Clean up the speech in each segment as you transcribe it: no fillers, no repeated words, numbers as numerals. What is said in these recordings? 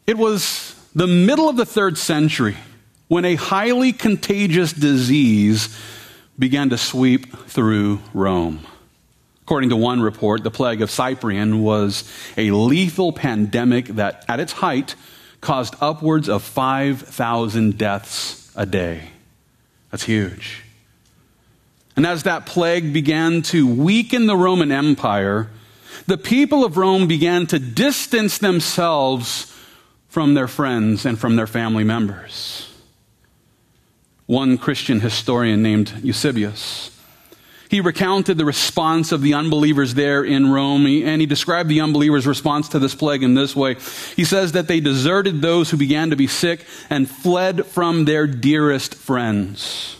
It was the middle of the 3rd century when a highly contagious disease began to sweep through Rome. According to one report, the plague of Cyprian was a lethal pandemic that, at its height, caused upwards of 5,000 deaths a day. That's huge. And as that plague began to weaken the Roman Empire, the people of Rome began to distance themselves from their friends and from their family members. One Christian historian named Eusebius, he recounted the response of the unbelievers there in Rome, and he described the unbelievers' response to this plague in this way. He says that they deserted those who began to be sick and fled from their dearest friends.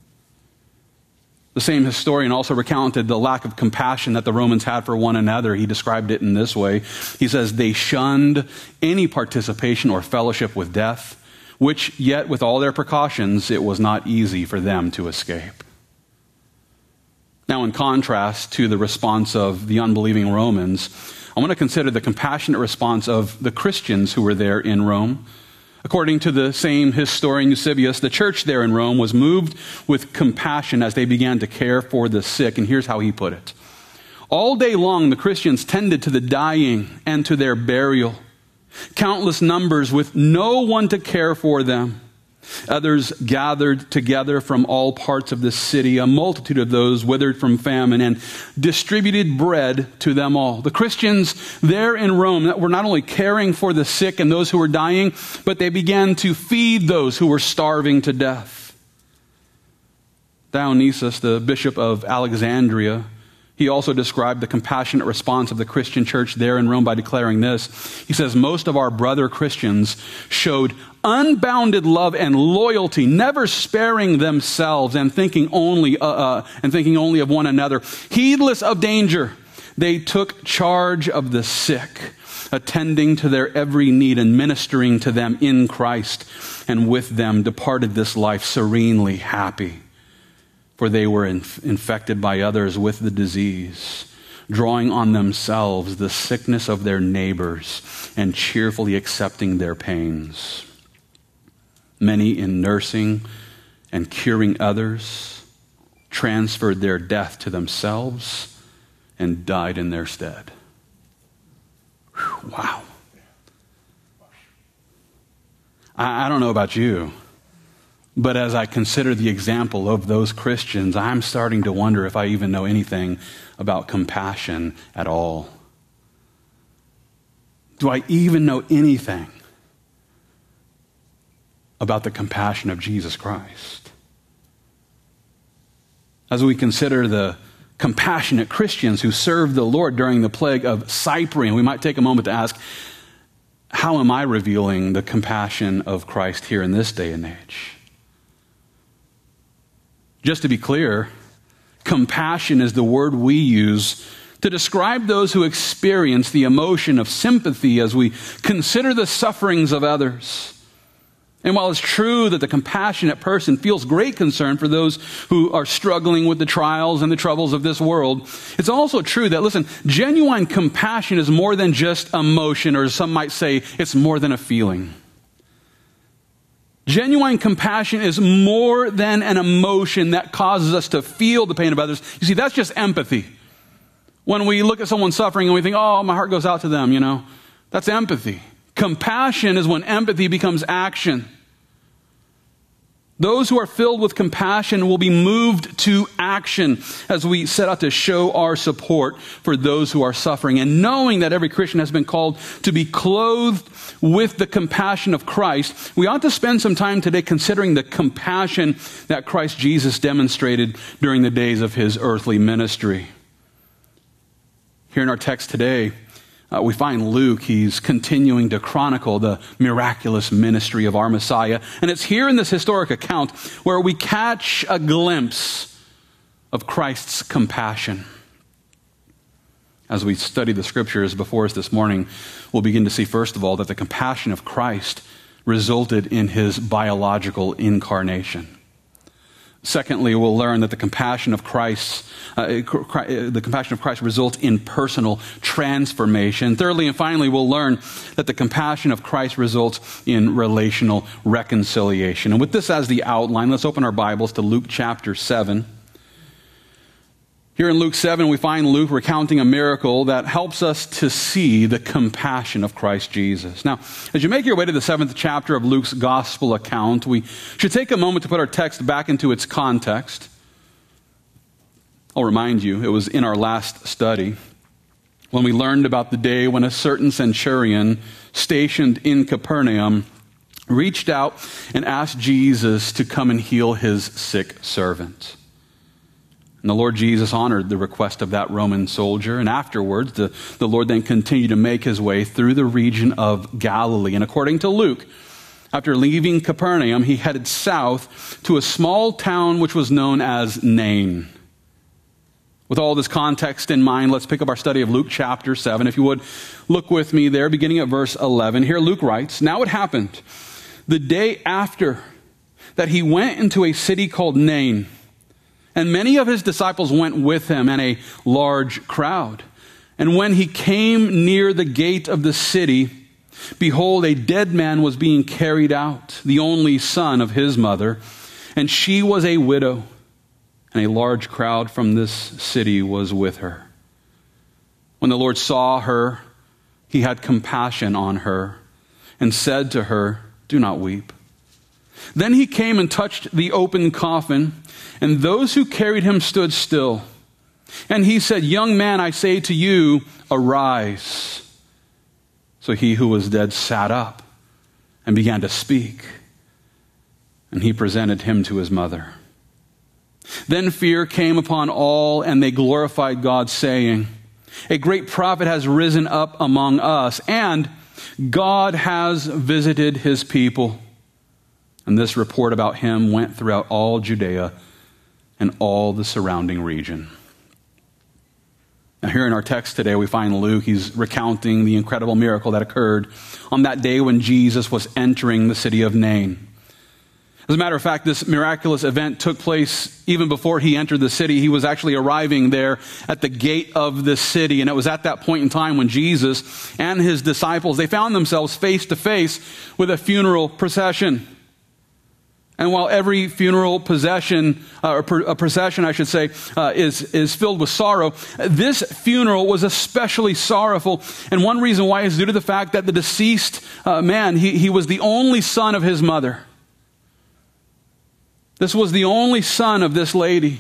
The same historian also recounted the lack of compassion that the Romans had for one another. He described it in this way. He says, they shunned any participation or fellowship with death, which yet with all their precautions, it was not easy for them to escape. Now, in contrast to the response of the unbelieving Romans, I want to consider the compassionate response of the Christians who were there in Rome. According to the same historian Eusebius, the church there in Rome was moved with compassion as they began to care for the sick. And here's how he put it. All day long, the Christians tended to the dying and to their burial. Countless numbers with no one to care for them. Others gathered together from all parts of the city, a multitude of those withered from famine, and distributed bread to them all. The Christians there in Rome that were not only caring for the sick and those who were dying, but they began to feed those who were starving to death. Dionysius, the bishop of Alexandria, he also described the compassionate response of the Christian church there in Rome by declaring this. He says, most of our brother Christians showed unbounded love and loyalty, never sparing themselves and thinking only of one another. Heedless of danger, they took charge of the sick, attending to their every need and ministering to them in Christ, and with them departed this life serenely happy. For they were infected by others with the disease, drawing on themselves the sickness of their neighbors and cheerfully accepting their pains. Many in nursing and curing others transferred their death to themselves and died in their stead. Whew, wow. I don't know about you, but as I consider the example of those Christians, I'm starting to wonder if I even know anything about compassion at all. Do I even know anything about the compassion of Jesus Christ? As we consider the compassionate Christians who served the Lord during the plague of Cyprian, we might take a moment to ask, how am I revealing the compassion of Christ here in this day and age? Just to be clear, compassion is the word we use to describe those who experience the emotion of sympathy as we consider the sufferings of others. And while it's true that the compassionate person feels great concern for those who are struggling with the trials and the troubles of this world, it's also true that, listen, genuine compassion is more than just emotion, or some might say it's more than a feeling. Genuine compassion is more than an emotion that causes us to feel the pain of others. You see, that's just empathy. When we look at someone suffering and we think, oh, my heart goes out to them, that's empathy. Compassion is when empathy becomes action. Those who are filled with compassion will be moved to action as we set out to show our support for those who are suffering. And knowing that every Christian has been called to be clothed with the compassion of Christ, we ought to spend some time today considering the compassion that Christ Jesus demonstrated during the days of his earthly ministry. Here in our text today, we find Luke, he's continuing to chronicle the miraculous ministry of our Messiah. And it's here in this historic account where we catch a glimpse of Christ's compassion. As we study the scriptures before us this morning, we'll begin to see, first of all, that the compassion of Christ resulted in his biological incarnation. Secondly, we'll learn that the compassion of Christ results in personal transformation. Thirdly and finally, we'll learn that the compassion of Christ results in relational reconciliation. And with this as the outline, let's open our Bibles to Luke chapter 7. Here in Luke 7, we find Luke recounting a miracle that helps us to see the compassion of Christ Jesus. Now, as you make your way to the 7th chapter of Luke's gospel account, we should take a moment to put our text back into its context. I'll remind you, it was in our last study when we learned about the day when a certain centurion stationed in Capernaum reached out and asked Jesus to come and heal his sick servant. And the Lord Jesus honored the request of that Roman soldier. And afterwards, the Lord then continued to make his way through the region of Galilee. And according to Luke, after leaving Capernaum, he headed south to a small town which was known as Nain. With all this context in mind, let's pick up our study of Luke chapter 7. If you would, look with me there, beginning at verse 11. Here Luke writes, "Now it happened, the day after, that he went into a city called Nain. And many of his disciples went with him, and a large crowd. And when he came near the gate of the city, behold, a dead man was being carried out, the only son of his mother, and she was a widow, and a large crowd from this city was with her. When the Lord saw her, he had compassion on her, and said to her, 'Do not weep.' Then he came and touched the open coffin, and those who carried him stood still. And he said, 'Young man, I say to you, arise.' So he who was dead sat up and began to speak, and he presented him to his mother. Then fear came upon all, and they glorified God, saying, 'A great prophet has risen up among us, and God has visited his people.' And this report about him went throughout all Judea and all the surrounding region." Now here in our text today, we find Luke. He's recounting the incredible miracle that occurred on that day when Jesus was entering the city of Nain. As a matter of fact, this miraculous event took place even before he entered the city. He was actually arriving there at the gate of the city. And it was at that point in time when Jesus and his disciples, they found themselves face to face with a funeral procession. And while every funeral procession, I should say, is filled with sorrow, this funeral was especially sorrowful. And one reason why is due to the fact that the deceased man, he was the only son of his mother. This was the only son of this lady.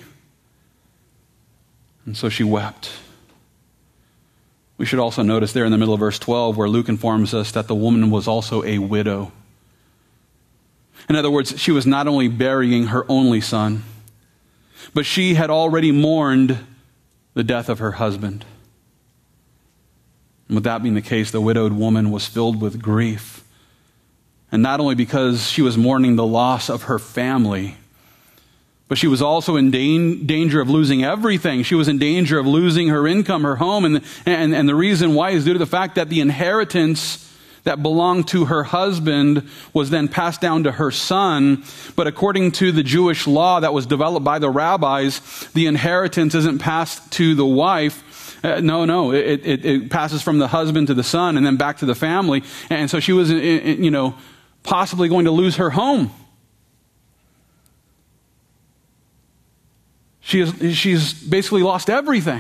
And so she wept. We should also notice there in the middle of verse 12 where Luke informs us that the woman was also a widow. In other words, she was not only burying her only son, but she had already mourned the death of her husband. And with that being the case, the widowed woman was filled with grief. And not only because she was mourning the loss of her family, but she was also in danger of losing everything. She was in danger of losing her income, her home. And the reason why is due to the fact that the inheritance that belonged to her husband was then passed down to her son. But according to the Jewish law that was developed by the rabbis, the inheritance isn't passed to the wife. It passes from the husband to the son and then back to the family. And so she was, possibly going to lose her home. She's basically lost everything.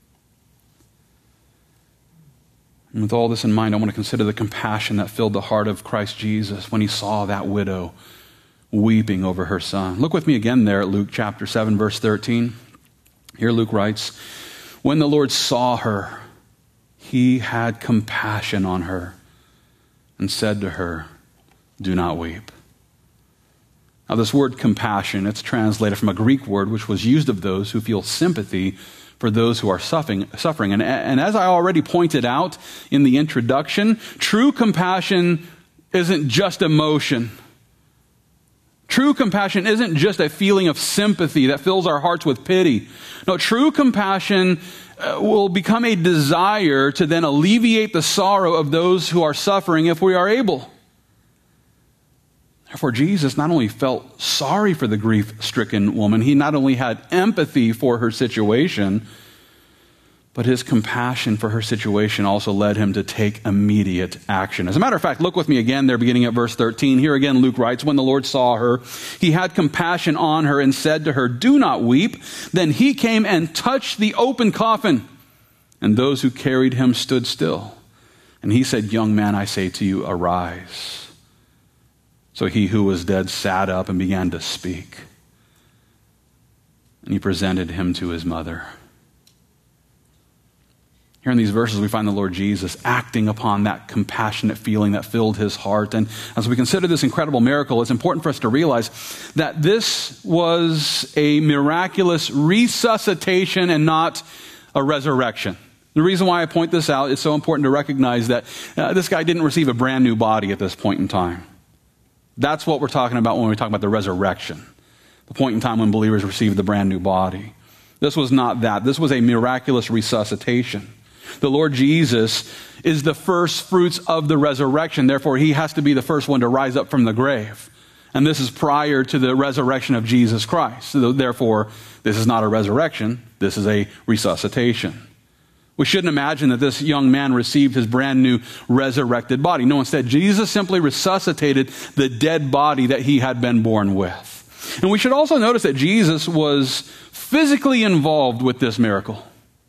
And with all this in mind, I want to consider the compassion that filled the heart of Christ Jesus when he saw that widow weeping over her son. Look with me again there at Luke chapter 7, verse 13. Here Luke writes, "When the Lord saw her, he had compassion on her and said to her, 'Do not weep.'" Now this word compassion, it's translated from a Greek word which was used of those who feel sympathy for those who are suffering. And as I already pointed out in the introduction, true compassion isn't just emotion. True compassion isn't just a feeling of sympathy that fills our hearts with pity. No, true compassion will become a desire to then alleviate the sorrow of those who are suffering if we are able. Therefore, Jesus not only felt sorry for the grief-stricken woman, he not only had empathy for her situation, but his compassion for her situation also led him to take immediate action. As a matter of fact, look with me again there, beginning at verse 13. Here again, Luke writes, when the Lord saw her, he had compassion on her and said to her, do not weep. Then he came and touched the open coffin, and those who carried him stood still. And he said, young man, I say to you, arise. So he who was dead sat up and began to speak. And he presented him to his mother. Here in these verses, we find the Lord Jesus acting upon that compassionate feeling that filled his heart. And as we consider this incredible miracle, it's important for us to realize that this was a miraculous resuscitation and not a resurrection. The reason why I point this out is so important to recognize that this guy didn't receive a brand new body at this point in time. That's what we're talking about when we talk about the resurrection, the point in time when believers received the brand new body. This was not that. This was a miraculous resuscitation. The Lord Jesus is the first fruits of the resurrection. Therefore, he has to be the first one to rise up from the grave. And this is prior to the resurrection of Jesus Christ. So therefore, this is not a resurrection. This is a resuscitation. We shouldn't imagine that this young man received his brand new resurrected body. No, instead, Jesus simply resuscitated the dead body that he had been born with. And we should also notice that Jesus was physically involved with this miracle.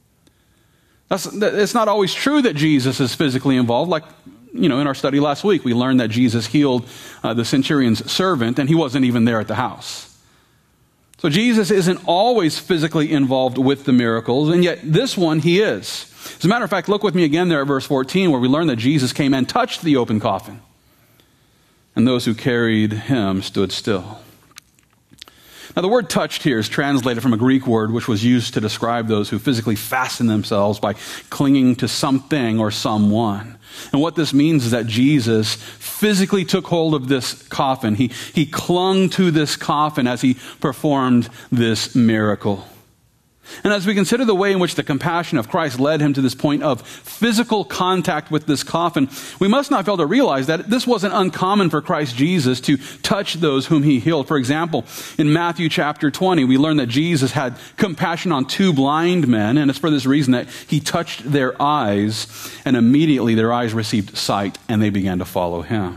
It's not always true that Jesus is physically involved. Like, in our study last week, we learned that Jesus healed the centurion's servant, and he wasn't even there at the house. So Jesus isn't always physically involved with the miracles, and yet this one he is. As a matter of fact, look with me again there at verse 14, where we learn that Jesus came and touched the open coffin, and those who carried him stood still. Now, the word touched here is translated from a Greek word which was used to describe those who physically fasten themselves by clinging to something or someone. And what this means is that Jesus physically took hold of this coffin. He clung to this coffin as he performed this miracle. And as we consider the way in which the compassion of Christ led him to this point of physical contact with this coffin, we must not fail to realize that this wasn't uncommon for Christ Jesus to touch those whom he healed. For example, in Matthew chapter 20, we learn that Jesus had compassion on two blind men, and it's for this reason that he touched their eyes, and immediately their eyes received sight, and they began to follow him.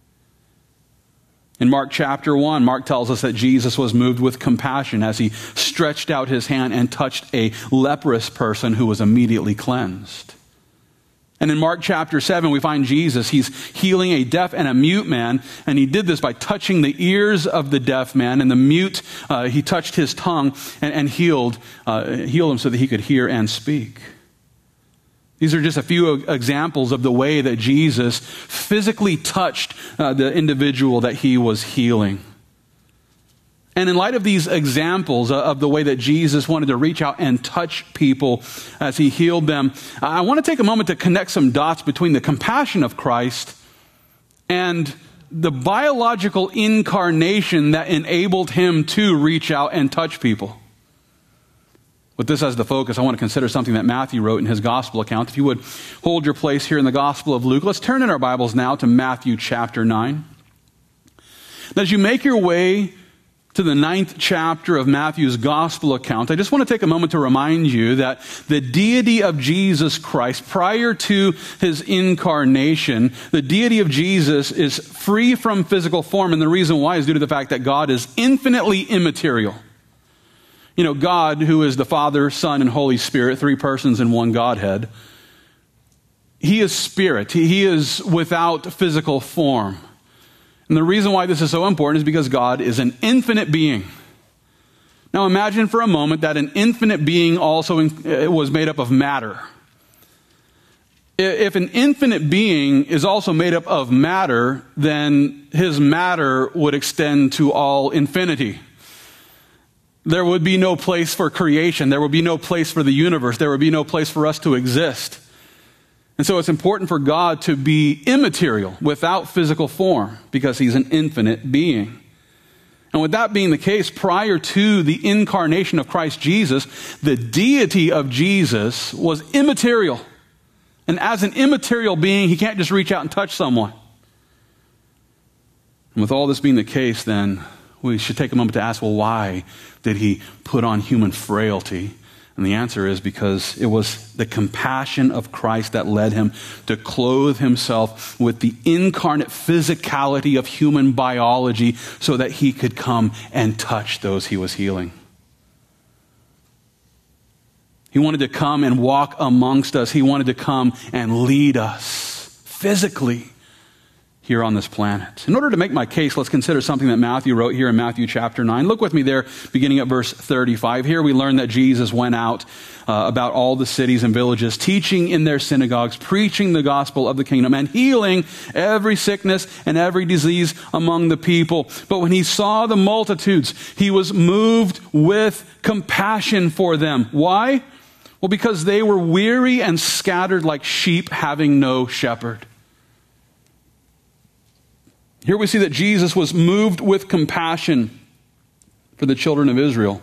In Mark chapter 1, Mark tells us that Jesus was moved with compassion as he stretched out his hand and touched a leprous person who was immediately cleansed. And in Mark chapter 7, we find Jesus, he's healing a deaf and a mute man, and he did this by touching the ears of the deaf man, and the mute, he touched his tongue and healed him so that he could hear and speak. These are just a few examples of the way that Jesus physically touched the individual that he was healing. And in light of these examples of the way that Jesus wanted to reach out and touch people as he healed them, I want to take a moment to connect some dots between the compassion of Christ and the biological incarnation that enabled him to reach out and touch people. With this as the focus, I want to consider something that Matthew wrote in his gospel account. If you would hold your place here in the Gospel of Luke, let's turn in our Bibles now to Matthew chapter 9. As you make your way to the 9th chapter of Matthew's gospel account, I just want to take a moment to remind you that the deity of Jesus Christ, prior to his incarnation, the deity of Jesus is free from physical form, and the reason why is due to the fact that God is infinitely immaterial. God, who is the Father, Son, and Holy Spirit, three persons in one Godhead, he is spirit. He is without physical form. And the reason why this is so important is because God is an infinite being. Now imagine for a moment that an infinite being also was made up of matter. If an infinite being is also made up of matter, then his matter would extend to all infinity. There would be no place for creation. There would be no place for the universe. There would be no place for us to exist. And so it's important for God to be immaterial, without physical form, because he's an infinite being. And with that being the case, prior to the incarnation of Christ Jesus, the deity of Jesus was immaterial. And as an immaterial being, he can't just reach out and touch someone. And with all this being the case, then, we should take a moment to ask, well, why did he put on human frailty? And the answer is because it was the compassion of Christ that led him to clothe himself with the incarnate physicality of human biology so that he could come and touch those he was healing. He wanted to come and walk amongst us. He wanted to come and lead us physically here on this planet. In order to make my case, let's consider something that Matthew wrote here in Matthew chapter 9. Look with me there, beginning at verse 35. Here we learn that Jesus went out about all the cities and villages, teaching in their synagogues, preaching the gospel of the kingdom, and healing every sickness and every disease among the people. But when he saw the multitudes, he was moved with compassion for them. Why? Well, because they were weary and scattered like sheep having no shepherd. Here we see that Jesus was moved with compassion for the children of Israel.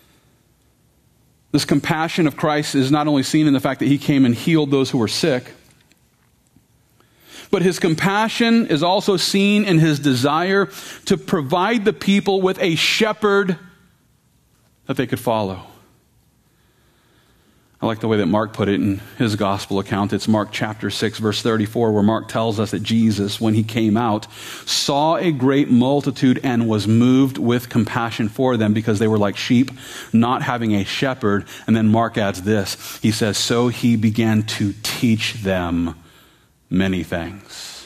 This compassion of Christ is not only seen in the fact that he came and healed those who were sick, but his compassion is also seen in his desire to provide the people with a shepherd that they could follow. I like the way that Mark put it in his gospel account. It's Mark chapter 6, verse 34, where Mark tells us that Jesus, when he came out, saw a great multitude and was moved with compassion for them because they were like sheep, not having a shepherd. And then Mark adds this. He says, so he began to teach them many things.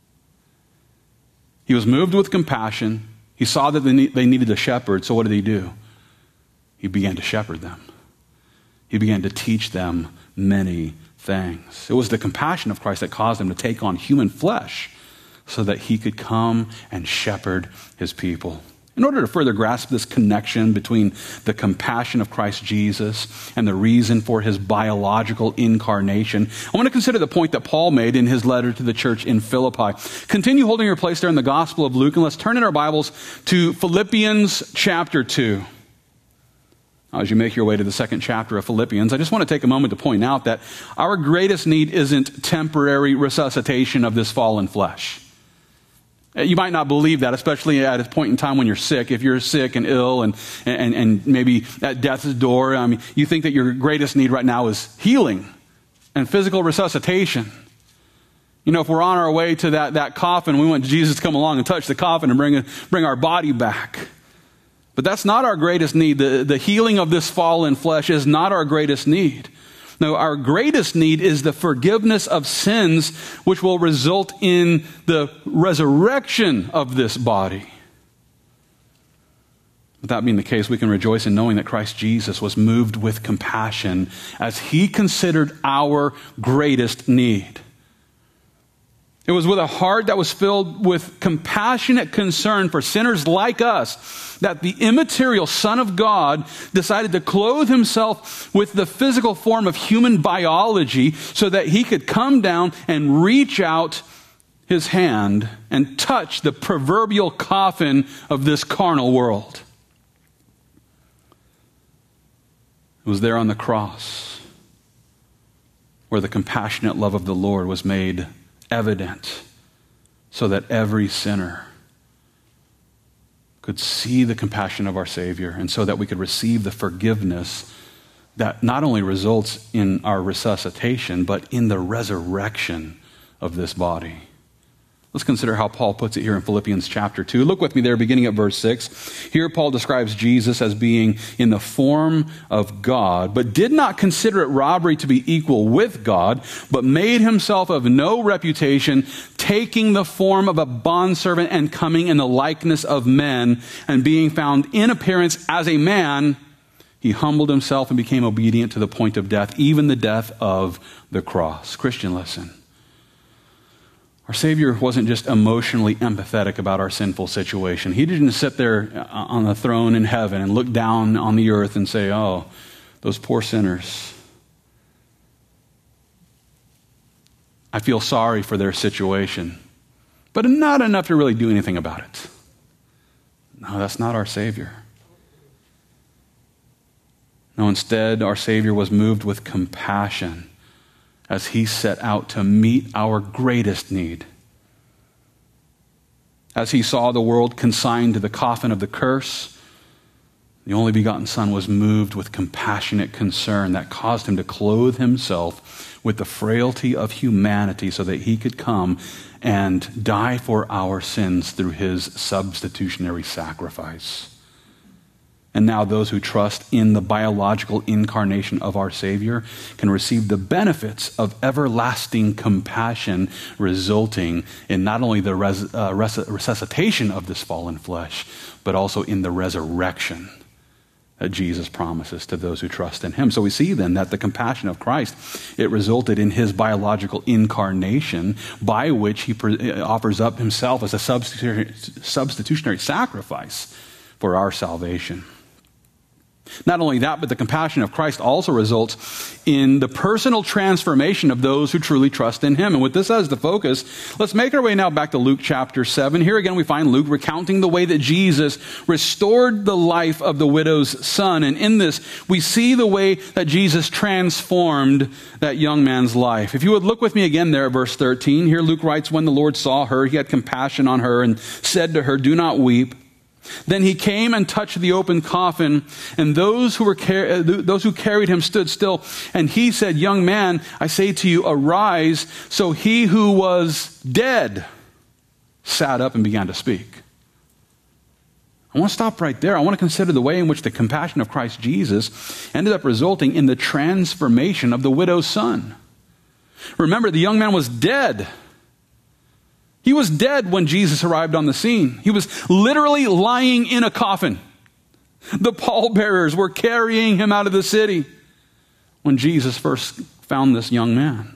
He was moved with compassion. He saw that they needed a shepherd. So what did he do? He began to shepherd them. He began to teach them many things. It was the compassion of Christ that caused him to take on human flesh so that he could come and shepherd his people. In order to further grasp this connection between the compassion of Christ Jesus and the reason for his biological incarnation, I want to consider the point that Paul made in his letter to the church in Philippi. Continue holding your place there in the Gospel of Luke, and let's turn in our Bibles to Philippians chapter 2. As you make your way to the second chapter of Philippians, I just want to take a moment to point out that our greatest need isn't temporary resuscitation of this fallen flesh. You might not believe that, especially at a point in time when you're sick. If you're sick and ill and maybe at death's door, you think that your greatest need right now is healing and physical resuscitation. You know, if we're on our way to that coffin, we want Jesus to come along and touch the coffin and bring our body back. But that's not our greatest need. The healing of this fallen flesh is not our greatest need. No, our greatest need is the forgiveness of sins, which will result in the resurrection of this body. With that being the case, we can rejoice in knowing that Christ Jesus was moved with compassion as he considered our greatest need. It was with a heart that was filled with compassionate concern for sinners like us that the immaterial Son of God decided to clothe himself with the physical form of human biology so that he could come down and reach out his hand and touch the proverbial coffin of this carnal world. It was there on the cross where the compassionate love of the Lord was made evident so that every sinner could see the compassion of our Savior and so that we could receive the forgiveness that not only results in our resuscitation, but in the resurrection of this body. Let's consider how Paul puts it here in Philippians chapter 2. Look with me there, beginning at verse 6. Here Paul describes Jesus as being in the form of God, but did not consider it robbery to be equal with God, but made himself of no reputation, taking the form of a bondservant and coming in the likeness of men, and being found in appearance as a man, he humbled himself and became obedient to the point of death, even the death of the cross. Christian, listen. Our Savior wasn't just emotionally empathetic about our sinful situation. He didn't sit there on the throne in heaven and look down on the earth and say, oh, those poor sinners. I feel sorry for their situation, but not enough to really do anything about it. No, that's not our Savior. No, instead, our Savior was moved with compassion as he set out to meet our greatest need. As he saw the world consigned to the coffin of the curse, the only begotten Son was moved with compassionate concern that caused him to clothe himself with the frailty of humanity so that he could come and die for our sins through his substitutionary sacrifice. And now those who trust in the biological incarnation of our Savior can receive the benefits of everlasting compassion resulting in not only the resuscitation of this fallen flesh, but also in the resurrection that Jesus promises to those who trust in him. So we see then that the compassion of Christ, it resulted in his biological incarnation by which he offers up himself as a substitutionary sacrifice for our salvation. Not only that, but the compassion of Christ also results in the personal transformation of those who truly trust in him. And with this as the focus, let's make our way now back to Luke chapter 7. Here again we find Luke recounting the way that Jesus restored the life of the widow's son. And in this, we see the way that Jesus transformed that young man's life. If you would look with me again there at verse 13. Here Luke writes, "When the Lord saw her, he had compassion on her and said to her, 'Do not weep.' Then he came and touched the open coffin, and those who carried him stood still. And he said, 'Young man, I say to you, arise.' So he who was dead sat up and began to speak." I want to stop right there. I want to consider the way in which the compassion of Christ Jesus ended up resulting in the transformation of the widow's son. Remember, the young man was dead. He was dead when Jesus arrived on the scene. He was literally lying in a coffin. The pallbearers were carrying him out of the city when Jesus first found this young man.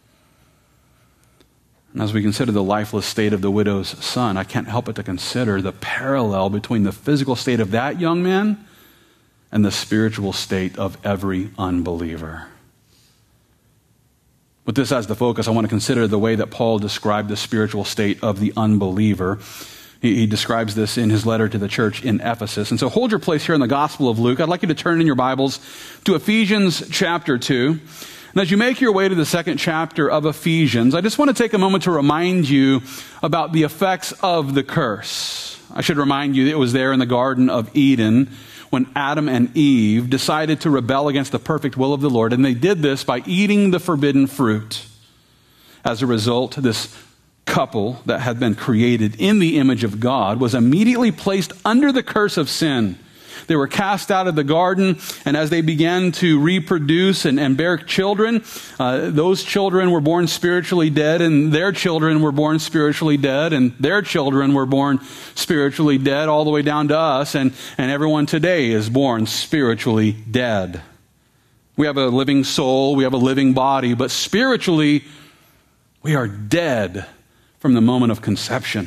And as we consider the lifeless state of the widow's son, I can't help but to consider the parallel between the physical state of that young man and the spiritual state of every unbeliever. With this as the focus, I want to consider the way that Paul described the spiritual state of the unbeliever. He describes this in his letter to the church in Ephesus. And so hold your place here in the Gospel of Luke. I'd like you to turn in your Bibles to Ephesians chapter 2. And as you make your way to the second chapter of Ephesians, I just want to take a moment to remind you about the effects of the curse. I should remind you that it was there in the Garden of Eden when Adam and Eve decided to rebel against the perfect will of the Lord, and they did this by eating the forbidden fruit. As a result, this couple that had been created in the image of God was immediately placed under the curse of sin. They were cast out of the garden, and as they began to reproduce and bear children, those children were born spiritually dead, and their children were born spiritually dead, and their children were born spiritually dead, all the way down to us, and everyone today is born spiritually dead. We have a living soul, we have a living body, but spiritually, we are dead from the moment of conception.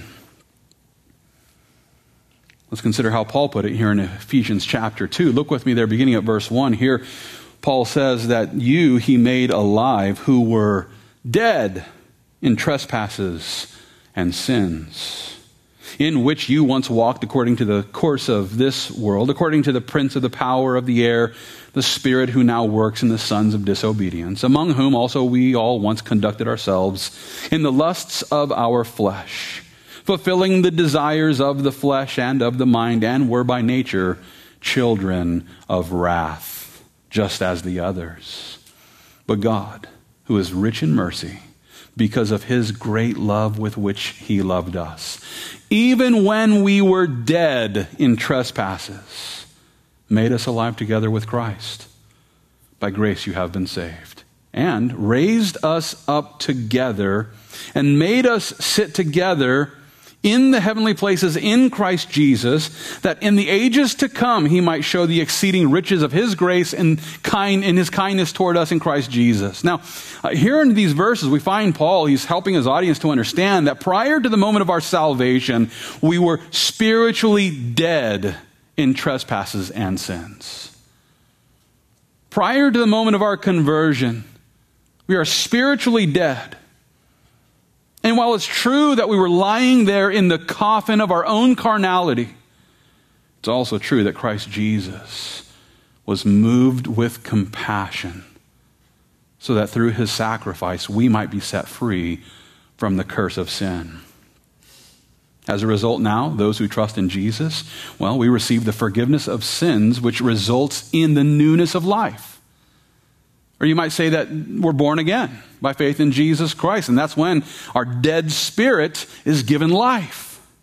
Let's consider how Paul put it here in Ephesians chapter 2. Look with me there, beginning at verse 1. Here, Paul says that you he made alive who were dead in trespasses and sins, in which you once walked according to the course of this world, according to the prince of the power of the air, the spirit who now works in the sons of disobedience, among whom also we all once conducted ourselves in the lusts of our flesh, fulfilling the desires of the flesh and of the mind, and were by nature children of wrath, just as the others. But God, who is rich in mercy, because of his great love with which he loved us, even when we were dead in trespasses, made us alive together with Christ. By grace you have been saved, and raised us up together, and made us sit together in the heavenly places in Christ Jesus, that in the ages to come he might show the exceeding riches of his grace and in his kindness toward us in Christ Jesus. Now, here in these verses, we find Paul, he's helping his audience to understand that prior to the moment of our salvation, we were spiritually dead in trespasses and sins. Prior to the moment of our conversion, we are spiritually dead. And while it's true that we were lying there in the coffin of our own carnality, it's also true that Christ Jesus was moved with compassion so that through his sacrifice we might be set free from the curse of sin. As a result now, those who trust in Jesus, well, we receive the forgiveness of sins, which results in the newness of life. Or you might say that we're born again by faith in Jesus Christ, and that's when our dead spirit is given life.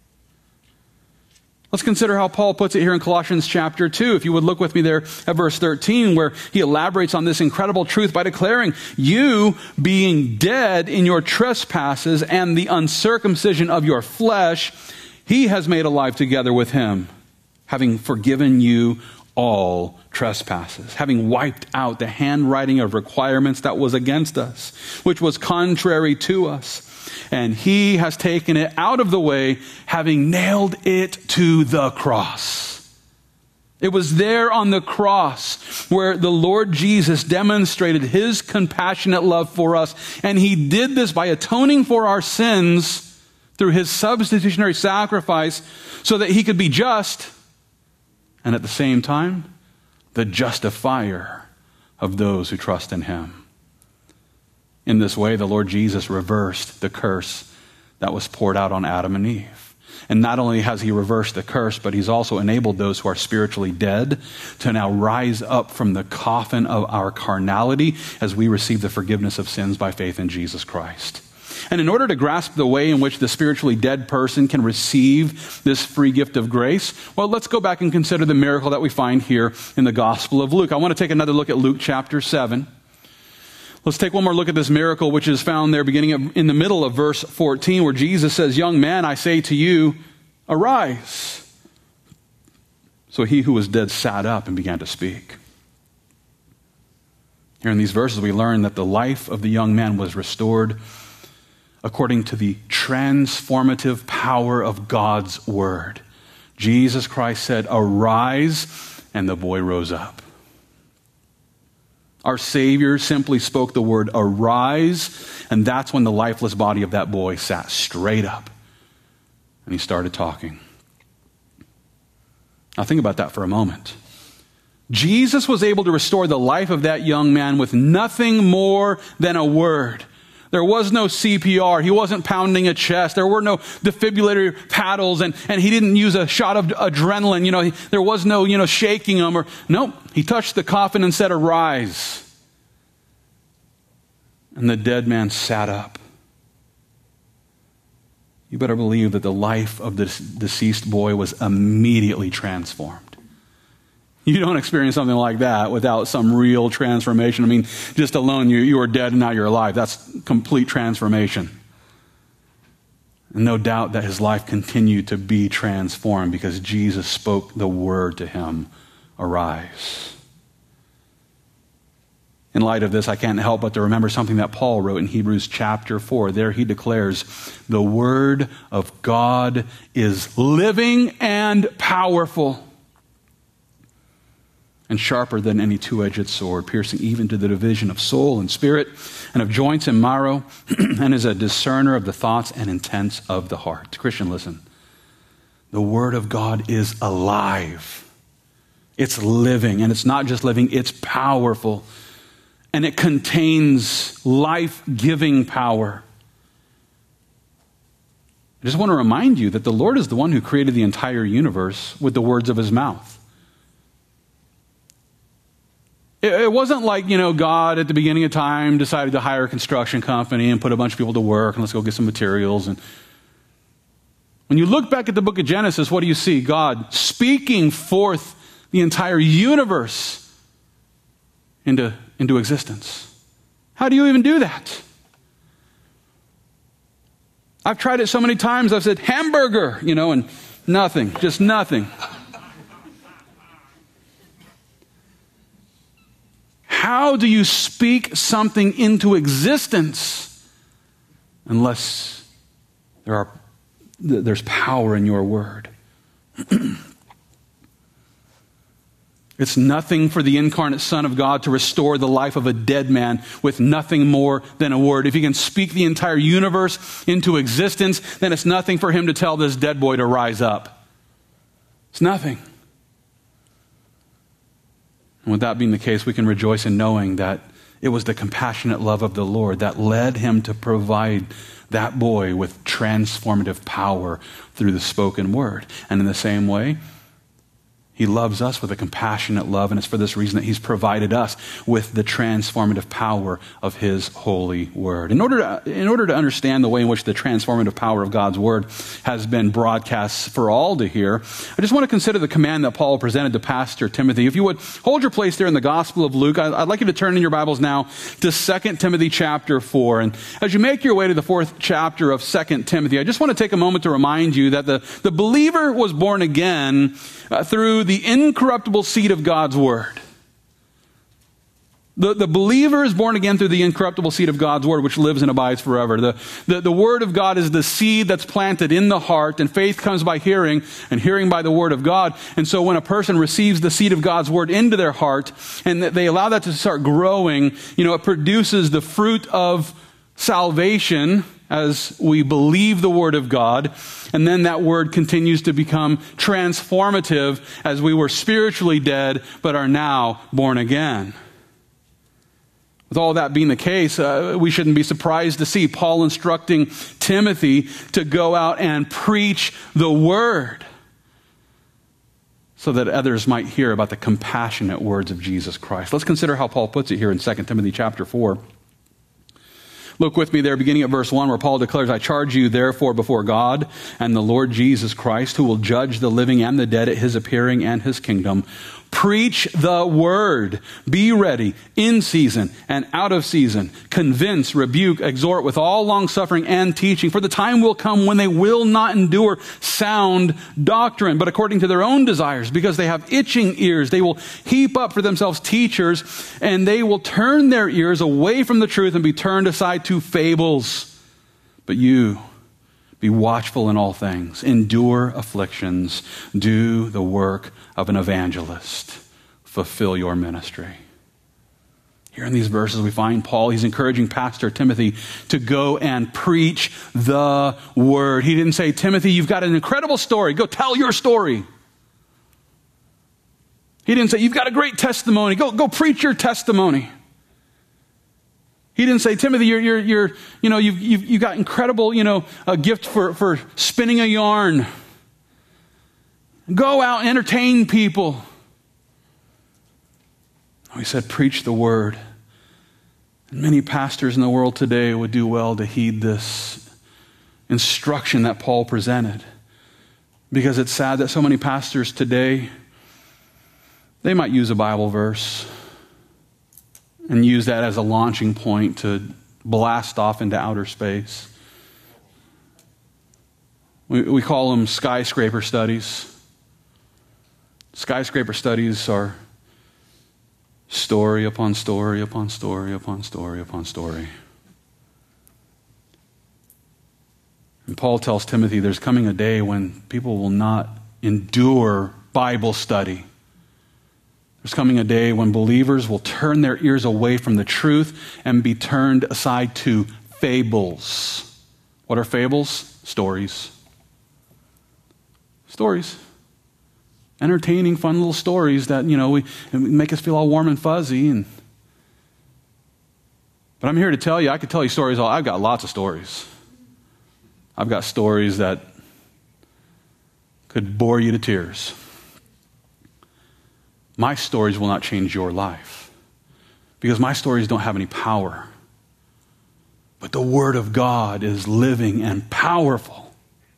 Let's consider how Paul puts it here in Colossians chapter 2. If you would look with me there at verse 13, where he elaborates on this incredible truth by declaring, you being dead in your trespasses and the uncircumcision of your flesh, he has made alive together with him, having forgiven you all trespasses, having wiped out the handwriting of requirements that was against us, which was contrary to us. And he has taken it out of the way, having nailed it to the cross. It was there on the cross where the Lord Jesus demonstrated his compassionate love for us. And he did this by atoning for our sins through his substitutionary sacrifice so that he could be just and at the same time, the justifier of those who trust in him. In this way, the Lord Jesus reversed the curse that was poured out on Adam and Eve. And not only has he reversed the curse, but he's also enabled those who are spiritually dead to now rise up from the coffin of our carnality as we receive the forgiveness of sins by faith in Jesus Christ. And in order to grasp the way in which the spiritually dead person can receive this free gift of grace, well, let's go back and consider the miracle that we find here in the Gospel of Luke. I want to take another look at Luke chapter 7. Let's take one more look at this miracle, which is found there beginning in the middle of verse 14, where Jesus says, young man, I say to you, arise. So he who was dead sat up and began to speak. Here in these verses, we learn that the life of the young man was restored according to the transformative power of God's word. Jesus Christ said, arise, and the boy rose up. Our Savior simply spoke the word arise, and that's when the lifeless body of that boy sat straight up, and he started talking. Now think about that for a moment. Jesus was able to restore the life of that young man with nothing more than a word. There was no CPR. He wasn't pounding a chest. There were no defibrillator paddles, and he didn't use a shot of adrenaline. There was no, shaking him. Nope. He touched the coffin and said, arise. And the dead man sat up. You better believe that the life of the deceased boy was immediately transformed. You don't experience something like that without some real transformation. I mean, just alone, you were dead and now you're alive. That's complete transformation. And no doubt that his life continued to be transformed because Jesus spoke the word to him, arise. In light of this, I can't help but to remember something that Paul wrote in Hebrews chapter 4. There he declares, the word of God is living and powerful, and sharper than any two-edged sword, piercing even to the division of soul and spirit, and of joints and marrow, and is a discerner of the thoughts and intents of the heart. Christian, listen. The Word of God is alive. It's living, and it's not just living, it's powerful. And it contains life-giving power. I just want to remind you that the Lord is the one who created the entire universe with the words of his mouth. It wasn't like, God at the beginning of time decided to hire a construction company and put a bunch of people to work and let's go get some materials. And when you look back at the book of Genesis, what do you see? God speaking forth the entire universe into existence. How do you even do that? I've tried it so many times. I've said hamburger, and nothing, just nothing. How do you speak something into existence unless there's power in your word? It's nothing for the incarnate Son of God to restore the life of a dead man with nothing more than a word. If he can speak the entire universe into existence, then it's nothing for him to tell this dead boy to rise up. It's nothing. And with that being the case, we can rejoice in knowing that It was the compassionate love of the Lord that led him to provide that boy with transformative power through the spoken word. And in the same way, he loves us with a compassionate love, and it's for this reason that he's provided us with the transformative power of his holy word. In order to understand the way in which the transformative power of God's word has been broadcast for all to hear, I just want to consider the command that Paul presented to Pastor Timothy. If you would hold your place there in the Gospel of Luke, I'd like you to turn in your Bibles now to 2 Timothy chapter 4. And as you make your way to the 4th chapter of 2 Timothy, I just want to take a moment to remind you that the believer was born again through the incorruptible seed of God's word. The believer is born again through the incorruptible seed of God's word, which lives and abides forever. The word of God is the seed that's planted in the heart, and faith comes by hearing, and hearing by the word of God. And so when a person receives the seed of God's word into their heart, and they allow that to start growing, it produces the fruit of salvation as we believe the word of God. And then that word continues to become transformative as we were spiritually dead but are now born again. With all that being the case, we shouldn't be surprised to see Paul instructing Timothy to go out and preach the word so that others might hear about the compassionate words of Jesus Christ. Let's consider how Paul puts it here in 2 Timothy chapter 4. Look with me there, beginning at verse 1, where Paul declares, I charge you therefore before God and the Lord Jesus Christ, who will judge the living and the dead at his appearing and his kingdom. Preach the word. Be ready in season and out of season. Convince, rebuke, exhort with all longsuffering and teaching. For the time will come when they will not endure sound doctrine, but according to their own desires, because they have itching ears, they will heap up for themselves teachers, and they will turn their ears away from the truth and be turned aside to fables. But you, be watchful in all things, endure afflictions, do the work of an evangelist, fulfill your ministry. Here in these verses we find Paul, he's encouraging Pastor Timothy to go and preach the word. He didn't say, Timothy, you've got an incredible story, go tell your story. He didn't say, you've got a great testimony, go preach your testimony. He didn't say, Timothy, you've got incredible, a gift for spinning a yarn. Go out and entertain people. No, he said, preach the word. And many pastors in the world today would do well to heed this instruction that Paul presented. Because it's sad that so many pastors today, they might use a Bible verse and use that as a launching point to blast off into outer space. We call them skyscraper studies. Skyscraper studies are story upon story upon story upon story upon story. And Paul tells Timothy there's coming a day when people will not endure Bible study. There's coming a day when believers will turn their ears away from the truth and be turned aside to fables. What are fables? Stories. Stories. Entertaining, fun little stories that, we make us feel all warm and fuzzy. But I'm here to tell you, I could tell you stories. I've got lots of stories. I've got stories that could bore you to tears. My stories will not change your life because my stories don't have any power. But the Word of God is living and powerful.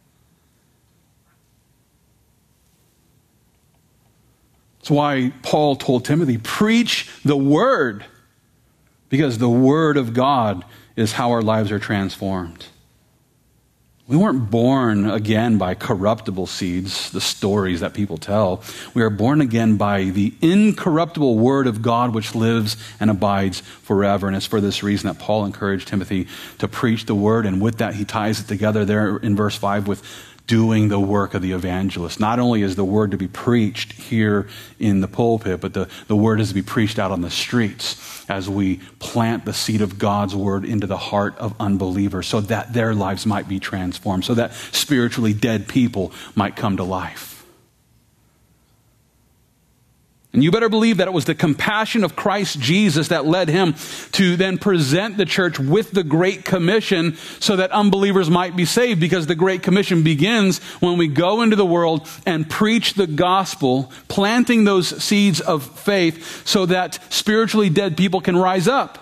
That's why Paul told Timothy, preach the Word, because the Word of God is how our lives are transformed. We weren't born again by corruptible seeds, the stories that people tell. We are born again by the incorruptible word of God, which lives and abides forever. And it's for this reason that Paul encouraged Timothy to preach the word. And with that, he ties it together there in verse 5 with doing the work of the evangelist. Not only is the word to be preached here in the pulpit, but the word is to be preached out on the streets as we plant the seed of God's word into the heart of unbelievers so that their lives might be transformed, so that spiritually dead people might come to life. And you better believe that it was the compassion of Christ Jesus that led him to then present the church with the Great Commission so that unbelievers might be saved, because the Great Commission begins when we go into the world and preach the gospel, planting those seeds of faith so that spiritually dead people can rise up.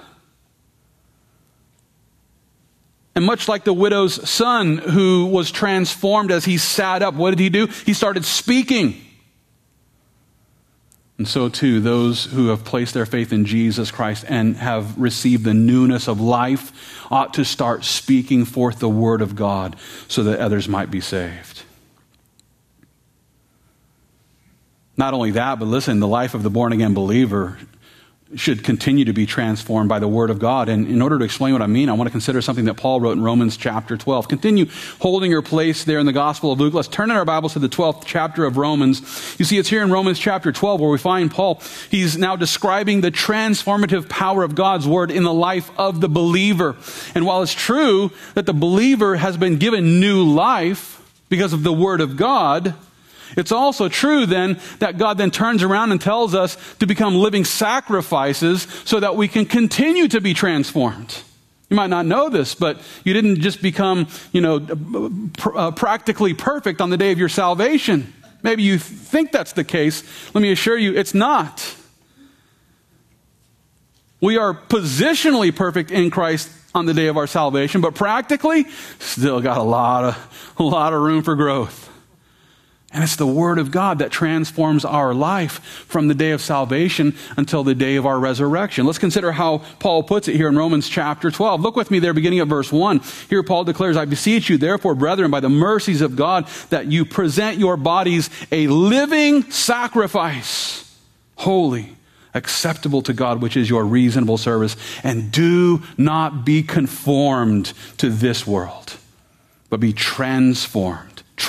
And much like the widow's son who was transformed as he sat up, what did he do? He started speaking. And so too, those who have placed their faith in Jesus Christ and have received the newness of life ought to start speaking forth the word of God so that others might be saved. Not only that, but listen, the life of the born-again believer should continue to be transformed by the word of God. And in order to explain what I mean, I want to consider something that Paul wrote in Romans chapter 12. Continue holding your place there in the Gospel of Luke. Let's turn in our Bibles to the 12th chapter of Romans. You see, it's here in Romans chapter 12 where we find Paul. He's now describing the transformative power of God's word in the life of the believer. And while it's true that the believer has been given new life because of the word of God, it's also true then that God then turns around and tells us to become living sacrifices so that we can continue to be transformed. You might not know this, but you didn't just become, practically perfect on the day of your salvation. Maybe you think that's the case. Let me assure you, it's not. We are positionally perfect in Christ on the day of our salvation, but practically, still got a lot of room for growth. And it's the word of God that transforms our life from the day of salvation until the day of our resurrection. Let's consider how Paul puts it here in Romans chapter 12. Look with me there, beginning at verse 1. Here Paul declares, I beseech you, therefore, brethren, by the mercies of God, that you present your bodies a living sacrifice, holy, acceptable to God, which is your reasonable service. And do not be conformed to this world, but be transformed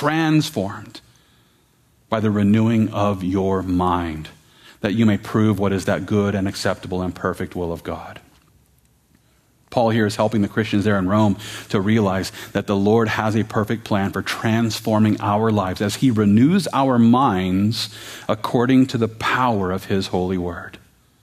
by the renewing of your mind, that you may prove what is that good and acceptable and perfect will of God. Paul here is helping the Christians there in Rome to realize that the Lord has a perfect plan for transforming our lives as he renews our minds according to the power of his holy word.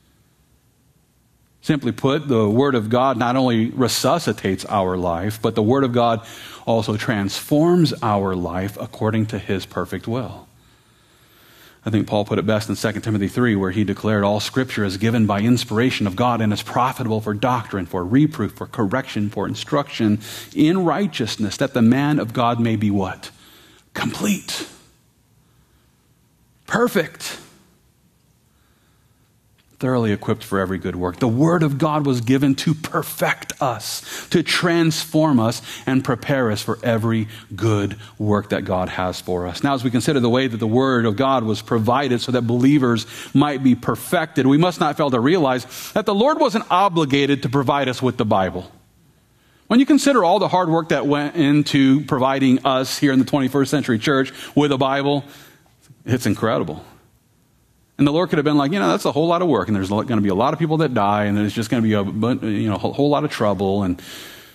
Simply put, the word of God not only resuscitates our life, but the word of God also transforms our life according to his perfect will. I think Paul put it best in 2 Timothy 3, where he declared all scripture is given by inspiration of God and is profitable for doctrine, for reproof, for correction, for instruction in righteousness, that the man of God may be what? Complete. Perfect. Thoroughly equipped for every good work. The word of God was given to perfect us, to transform us and prepare us for every good work that God has for us. Now, as we consider the way that the word of God was provided so that believers might be perfected, we must not fail to realize that the Lord wasn't obligated to provide us with the Bible. When you consider all the hard work that went into providing us here in the 21st century church with a Bible, it's incredible. And the Lord could have been like, that's a whole lot of work, and there's going to be a lot of people that die, and there's just going to be a whole lot of trouble. And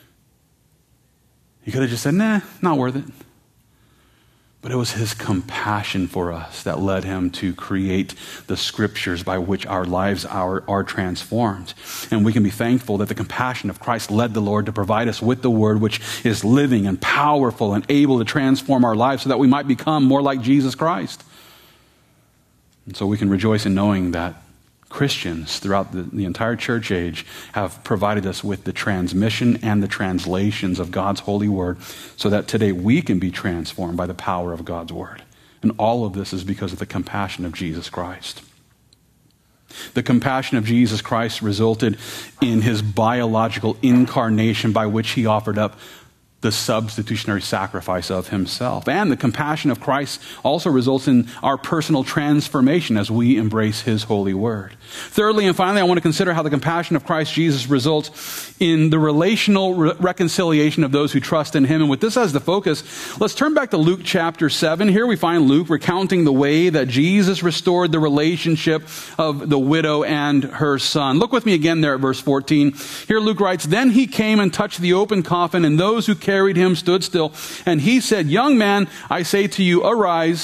he could have just said, nah, not worth it. But it was his compassion for us that led him to create the scriptures by which our lives are transformed. And we can be thankful that the compassion of Christ led the Lord to provide us with the word, which is living and powerful and able to transform our lives so that we might become more like Jesus Christ. And so we can rejoice in knowing that Christians throughout the entire church age have provided us with the transmission and the translations of God's holy word so that today we can be transformed by the power of God's word. And all of this is because of the compassion of Jesus Christ. The compassion of Jesus Christ resulted in his biological incarnation by which he offered up the substitutionary sacrifice of himself. And the compassion of Christ also results in our personal transformation as we embrace his holy word. Thirdly and finally, I want to consider how the compassion of Christ Jesus results in the relational reconciliation of those who trust in him. And with this as the focus, let's turn back to Luke chapter 7. Here we find Luke recounting the way that Jesus restored the relationship of the widow and her son. Look with me again there at verse 14. Here Luke writes, Then he came and touched the open coffin, and those who carried him stood still. And he said, Young man, I say to you, arise.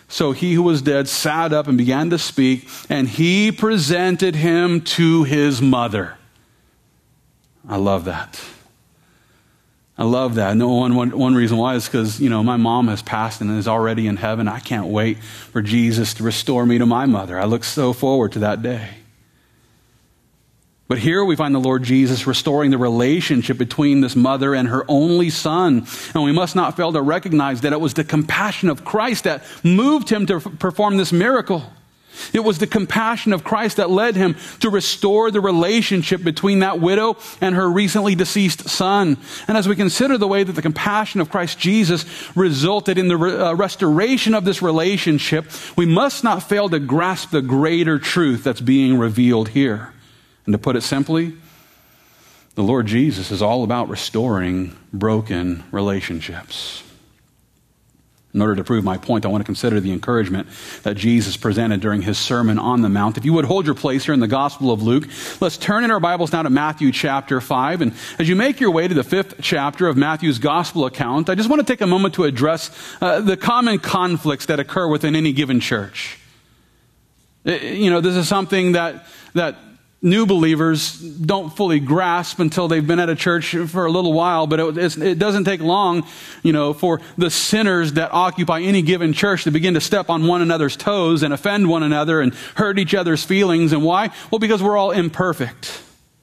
So he who was dead sat up and began to speak, and he presented him to his mother. I love that. I love that. No, one reason why is because, my mom has passed and is already in heaven. I can't wait for Jesus to restore me to my mother. I look so forward to that day. But here we find the Lord Jesus restoring the relationship between this mother and her only son. And we must not fail to recognize that it was the compassion of Christ that moved him to perform this miracle. It was the compassion of Christ that led him to restore the relationship between that widow and her recently deceased son. And as we consider the way that the compassion of Christ Jesus resulted in the restoration of this relationship, we must not fail to grasp the greater truth that's being revealed here. And to put it simply, the Lord Jesus is all about restoring broken relationships. In order to prove my point, I want to consider the encouragement that Jesus presented during his Sermon on the Mount. If you would hold your place here in the Gospel of Luke, let's turn in our Bibles now to Matthew chapter 5. And as you make your way to the 5th chapter of Matthew's Gospel account, I just want to take a moment to address the common conflicts that occur within any given church. This is something that new believers don't fully grasp until they've been at a church for a little while, but it doesn't take long, for the sinners that occupy any given church to begin to step on one another's toes and offend one another and hurt each other's feelings. And why? Well, because we're all imperfect.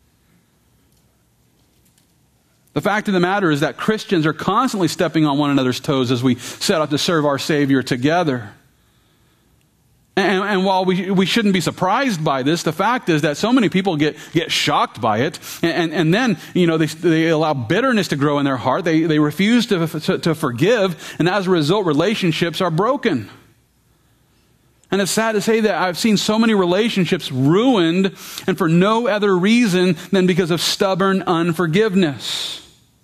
The fact of the matter is that Christians are constantly stepping on one another's toes as we set out to serve our Savior together. And while we shouldn't be surprised by this, the fact is that so many people get shocked by it, and then they allow bitterness to grow in their heart. They refuse to forgive, and as a result, relationships are broken. And it's sad to say that I've seen so many relationships ruined, and for no other reason than because of stubborn unforgiveness.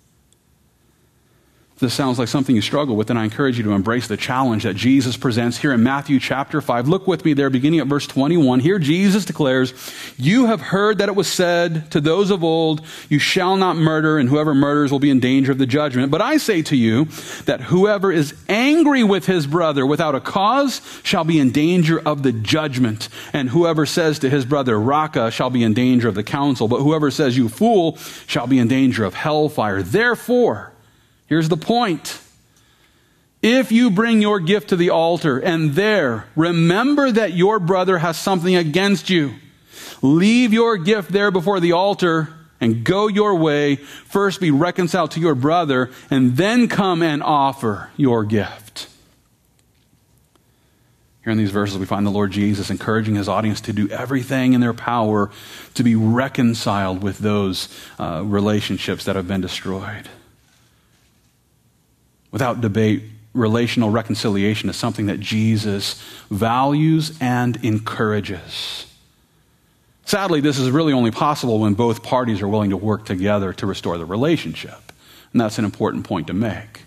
If this sounds like something you struggle with, then I encourage you to embrace the challenge that Jesus presents here in Matthew chapter 5. Look with me there, beginning at verse 21. Here Jesus declares, "You have heard that it was said to those of old, 'You shall not murder, and whoever murders will be in danger of the judgment.' But I say to you that whoever is angry with his brother without a cause shall be in danger of the judgment. And whoever says to his brother, 'Raca,' shall be in danger of the council. But whoever says, 'You fool,' shall be in danger of hellfire. Therefore," here's the point, "if you bring your gift to the altar and there remember that your brother has something against you, leave your gift there before the altar and go your way. First be reconciled to your brother and then come and offer your gift." Here in these verses, we find the Lord Jesus encouraging his audience to do everything in their power to be reconciled with those relationships that have been destroyed. Without debate, relational reconciliation is something that Jesus values and encourages. Sadly, this is really only possible when both parties are willing to work together to restore the relationship. And that's an important point to make.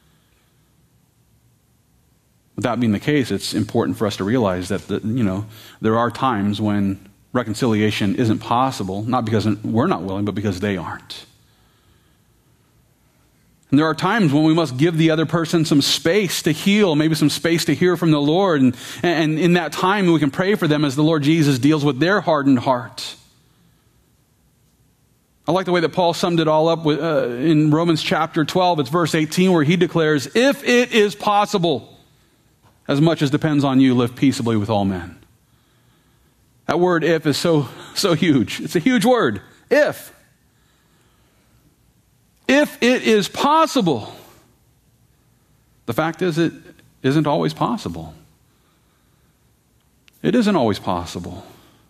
With that being the case, it's important for us to realize that there are times when reconciliation isn't possible, not because we're not willing, but because they aren't. And there are times when we must give the other person some space to heal, maybe some space to hear from the Lord. And in that time, we can pray for them as the Lord Jesus deals with their hardened heart. I like the way that Paul summed it all up in Romans chapter 12. It's verse 18 where he declares, "If it is possible, as much as depends on you, live peaceably with all men." That word "if" is so huge. It's a huge word. If. If it is possible. The fact is, it isn't always possible. It isn't always possible.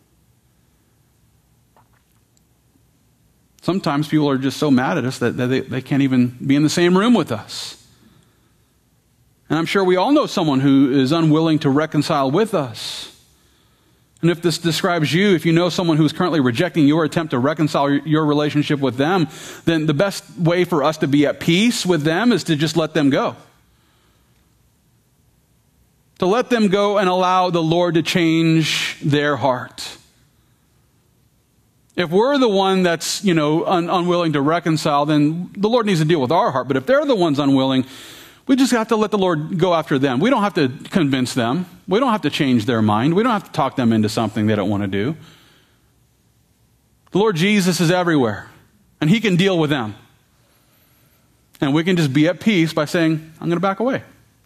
Sometimes people are just so mad at us that they can't even be in the same room with us. And I'm sure we all know someone who is unwilling to reconcile with us. And if this describes you, if you know someone who is currently rejecting your attempt to reconcile your relationship with them, then the best way for us to be at peace with them is to just let them go. To let them go and allow the Lord to change their heart. If we're the one that's, unwilling to reconcile, then the Lord needs to deal with our heart. But if they're the ones unwilling, We just have to let the Lord go after them. We don't have to convince them. We don't have to change their mind. We don't have to talk them into something they don't want to do. The Lord Jesus is everywhere, and he can deal with them. And we can just be at peace by saying, I'm going to back away.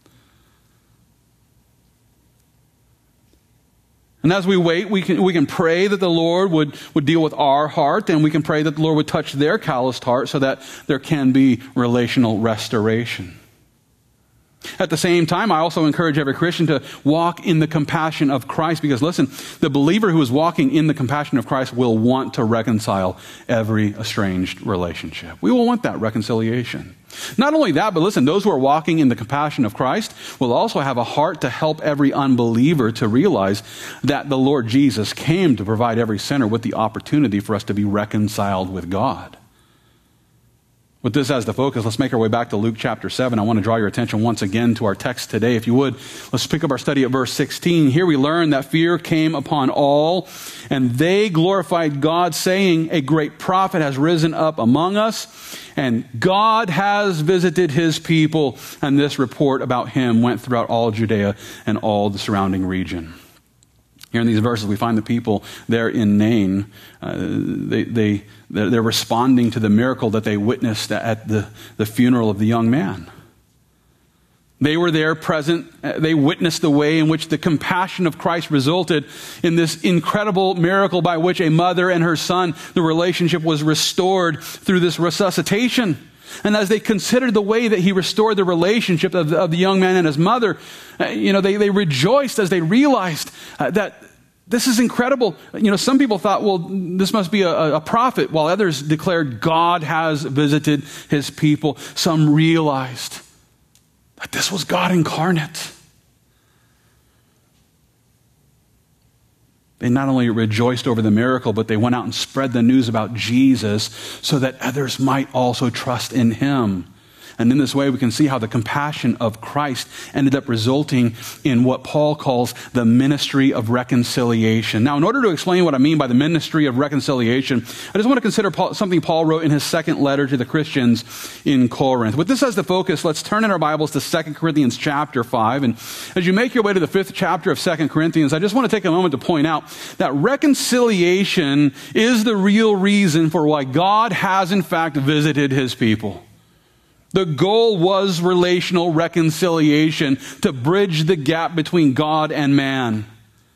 And as we wait, we can pray that the Lord would deal with our heart, and we can pray that the Lord would touch their calloused heart so that there can be relational restoration. At the same time, I also encourage every Christian to walk in the compassion of Christ, because listen, the believer who is walking in the compassion of Christ will want to reconcile every estranged relationship. We will want that reconciliation. Not only that, but listen, those who are walking in the compassion of Christ will also have a heart to help every unbeliever to realize that the Lord Jesus came to provide every sinner with the opportunity for us to be reconciled with God. With this as the focus, let's make our way back to Luke chapter 7. I want to draw your attention once again to our text today. If you would, let's pick up our study at verse 16. Here we learn that fear came upon all, and they glorified God, saying, a great prophet has risen up among us, and God has visited his people. And this report about him went throughout all Judea and all the surrounding region. Here in these verses, we find the people there in Nain. They're responding to the miracle that they witnessed at the funeral of the young man. They were there present. They witnessed the way in which the compassion of Christ resulted in this incredible miracle by which a mother and her son, the relationship was restored through this resuscitation. And as they considered the way that he restored the relationship of the young man and his mother, they rejoiced as they realized that this is incredible. Some people thought, well, this must be a prophet, while others declared God has visited his people. Some realized that this was God incarnate. They not only rejoiced over the miracle, but they went out and spread the news about Jesus so that others might also trust in him. And in this way, we can see how the compassion of Christ ended up resulting in what Paul calls the ministry of reconciliation. Now, in order to explain what I mean by the ministry of reconciliation, I just want to consider something Paul wrote in his second letter to the Christians in Corinth. With this as the focus, let's turn in our Bibles to 2 Corinthians chapter 5. And as you make your way to the 5th chapter of 2 Corinthians, I just want to take a moment to point out that reconciliation is the real reason for why God has in fact visited his people. The goal was relational reconciliation, to bridge the gap between God and man.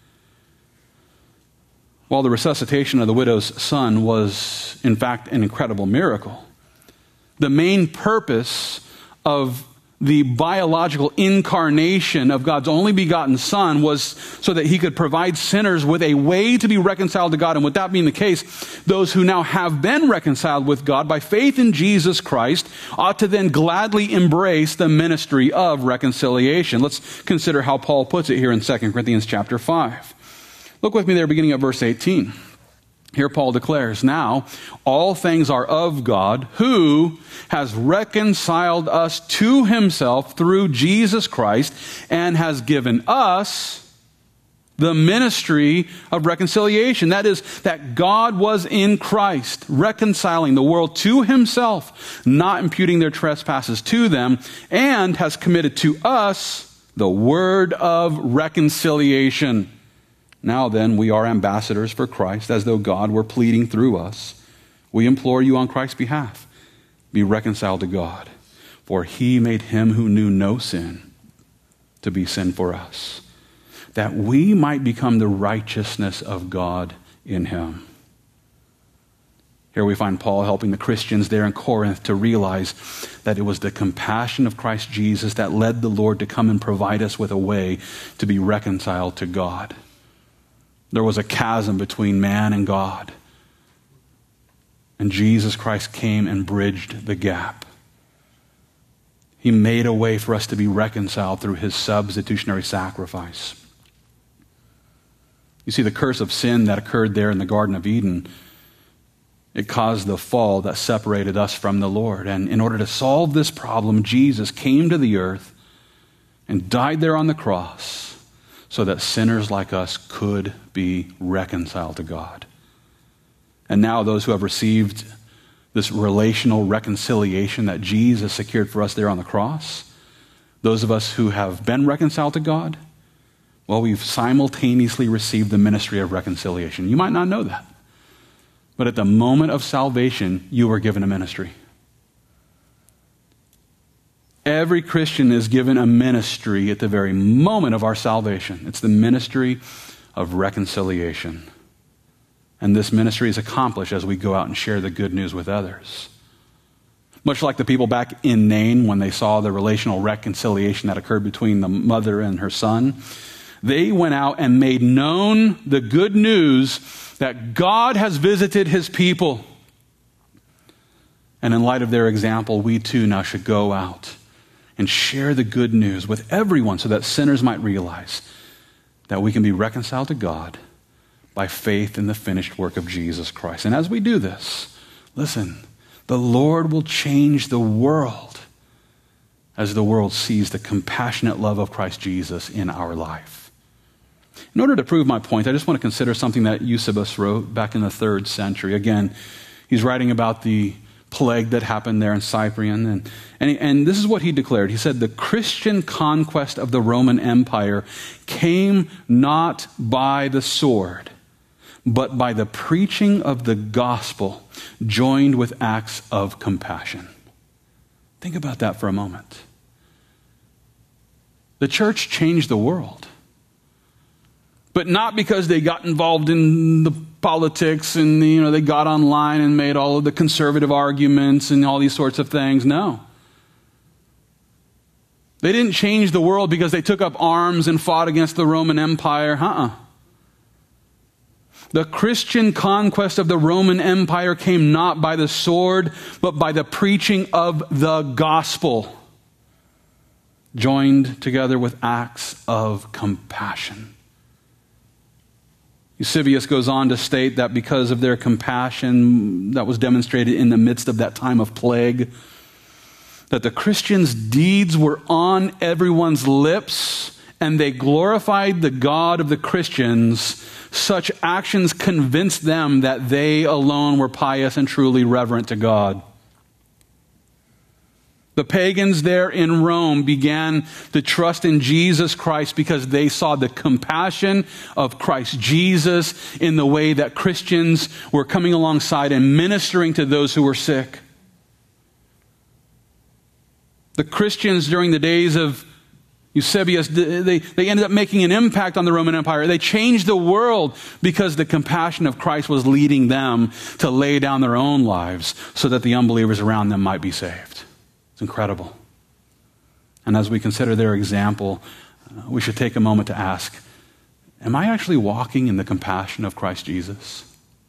While the resuscitation of the widow's son was, in fact, an incredible miracle, the main purpose of the biological incarnation of God's only begotten Son was so that he could provide sinners with a way to be reconciled to God. And with that being the case, those who now have been reconciled with God by faith in Jesus Christ ought to then gladly embrace the ministry of reconciliation. Let's consider how Paul puts it here in 2 Corinthians chapter 5. Look with me there, beginning at verse 18. Here Paul declares, now all things are of God, who has reconciled us to himself through Jesus Christ and has given us the ministry of reconciliation. That is, that God was in Christ, reconciling the world to himself, not imputing their trespasses to them, and has committed to us the word of reconciliation. Now then, we are ambassadors for Christ, as though God were pleading through us. We implore you on Christ's behalf, be reconciled to God. For he made him who knew no sin to be sin for us, that we might become the righteousness of God in him. Here we find Paul helping the Christians there in Corinth to realize that it was the compassion of Christ Jesus that led the Lord to come and provide us with a way to be reconciled to God. There was a chasm between man and God. And Jesus Christ came and bridged the gap. He made a way for us to be reconciled through his substitutionary sacrifice. You see, the curse of sin that occurred there in the Garden of Eden, it caused the fall that separated us from the Lord. And in order to solve this problem, Jesus came to the earth and died there on the cross, so that sinners like us could be reconciled to God. And now those who have received this relational reconciliation that Jesus secured for us there on the cross, Those of us who have been reconciled to God, well, we've simultaneously received the ministry of reconciliation. You might not know that. But at the moment of salvation, you were given a ministry. Every Christian is given a ministry at the very moment of our salvation. It's the ministry of reconciliation. And this ministry is accomplished as we go out and share the good news with others. Much like the people back in Nain when they saw the relational reconciliation that occurred between the mother and her son, they went out and made known the good news that God has visited his people. And in light of their example, we too now should go out and share the good news with everyone so that sinners might realize that we can be reconciled to God by faith in the finished work of Jesus Christ. And as we do this, listen, the Lord will change the world as the world sees the compassionate love of Christ Jesus in our life. In order to prove my point, I just want to consider something that Eusebius wrote back in the 3rd century. Again, he's writing about the plague that happened there in Cyprian. And this is what he declared. He said, the Christian conquest of the Roman Empire came not by the sword, but by the preaching of the gospel joined with acts of compassion. Think about that for a moment. The church changed the world. But not because they got involved in the politics and they got online and made all of the conservative arguments and all these sorts of things. No. They didn't change the world because they took up arms and fought against the Roman Empire. The Christian conquest of the Roman Empire came not by the sword, but by the preaching of the gospel, joined together with acts of compassion. Eusebius goes on to state that because of their compassion that was demonstrated in the midst of that time of plague, that the Christians' deeds were on everyone's lips and they glorified the God of the Christians. Such actions convinced them that they alone were pious and truly reverent to God. The pagans there in Rome began to trust in Jesus Christ because they saw the compassion of Christ Jesus in the way that Christians were coming alongside and ministering to those who were sick. The Christians during the days of Eusebius, they ended up making an impact on the Roman Empire. They changed the world because the compassion of Christ was leading them to lay down their own lives so that the unbelievers around them might be saved. It's incredible. And as we consider their example, we should take a moment to ask, am I actually walking in the compassion of Christ Jesus?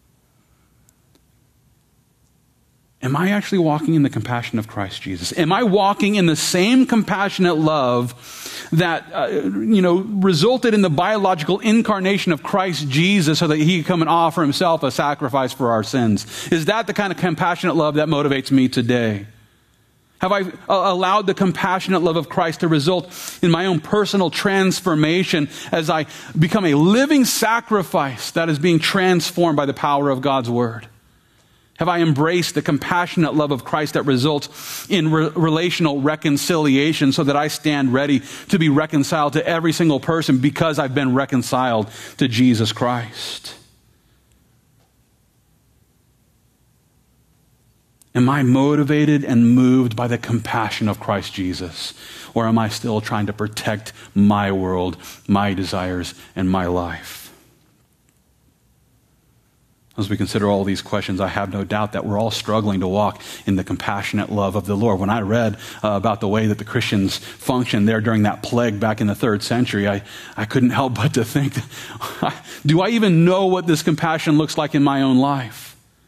Am I actually walking in the compassion of Christ Jesus? Am I walking in the same compassionate love that, resulted in the biological incarnation of Christ Jesus so that he could come and offer himself a sacrifice for our sins? Is that the kind of compassionate love that motivates me today? Have I allowed the compassionate love of Christ to result in my own personal transformation as I become a living sacrifice that is being transformed by the power of God's word? Have I embraced the compassionate love of Christ that results in relational reconciliation so that I stand ready to be reconciled to every single person because I've been reconciled to Jesus Christ? Am I motivated and moved by the compassion of Christ Jesus? Or am I still trying to protect my world, my desires, and my life? As we consider all these questions, I have no doubt that we're all struggling to walk in the compassionate love of the Lord. When I read about the way that the Christians functioned there during that plague back in the 3rd century, I couldn't help but to think, do I even know what this compassion looks like in my own life?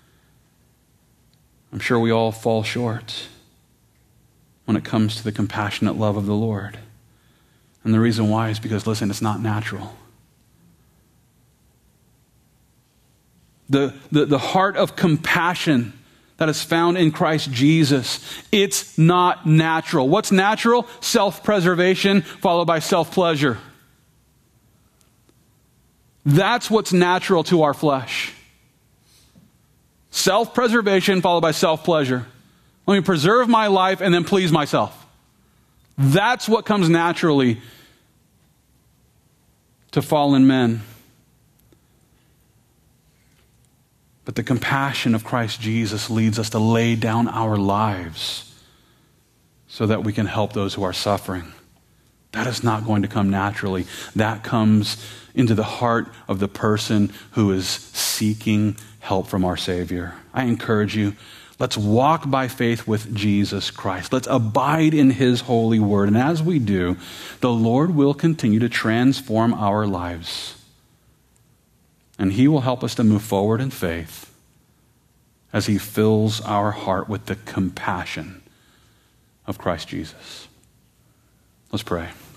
I'm sure we all fall short when it comes to the compassionate love of the Lord. And the reason why is because, listen, it's not natural. The heart of compassion that is found in Christ Jesus, it's not natural. What's natural? Self-preservation followed by self-pleasure. That's what's natural to our flesh. Self-preservation followed by self-pleasure. Let me preserve my life and then please myself. That's what comes naturally to fallen men. But the compassion of Christ Jesus leads us to lay down our lives so that we can help those who are suffering. That is not going to come naturally. That comes into the heart of the person who is seeking help from our Savior. I encourage you, let's walk by faith with Jesus Christ. Let's abide in his holy word. And as we do, the Lord will continue to transform our lives. And he will help us to move forward in faith as he fills our heart with the compassion of Christ Jesus. Let's pray.